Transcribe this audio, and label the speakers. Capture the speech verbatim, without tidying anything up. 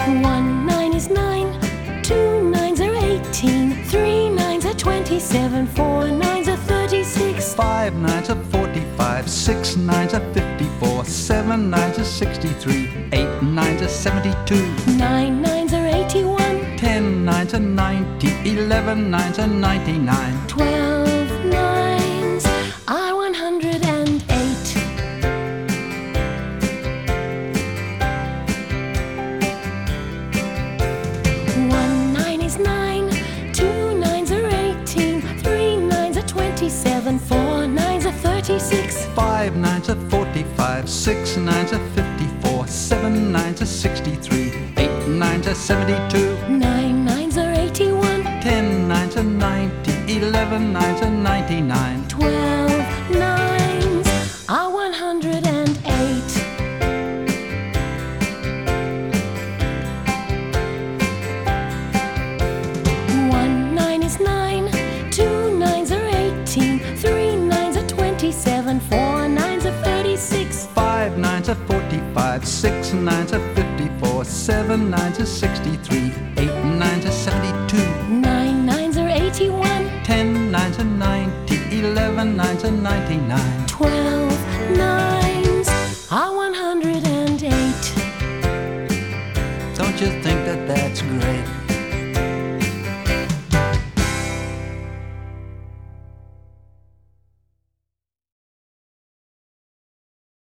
Speaker 1: One nine is nine, two nines are eighteen, three nines are twenty-seven, four nines are thirty-six,
Speaker 2: Five nines are forty-five, six nines are fifty-four, seven nines are sixty-three, eight nines are seventy-two,
Speaker 1: nine nines are eighty-one,
Speaker 2: ten nines are ninety, eleven nines are ninety-nine,
Speaker 1: twelve nines are one hundred and eight. One nine is nine, two nines are eighteen, three nines are twenty-seven, four nines are thirty-six,
Speaker 2: five nines are forty-five, six nines are fifty-four, seven nines are sixty-three, eight nines are seventy-two,
Speaker 1: nine nines are eighty-one,
Speaker 2: ten nines are ninety, eleven nines are ninety-nine,
Speaker 1: twelve nines are one hundred and eight. One nine is nine, two nines are eighteen, three nines are twenty-seven, four nines are thirty-six,
Speaker 2: five nines are forty-five, six nines are fifty-four, seven nines are sixty-three, eight nines are seventy-two,
Speaker 1: nine nines are eighty-one,
Speaker 2: ten nines are ninety, eleven nines are ninety-nine,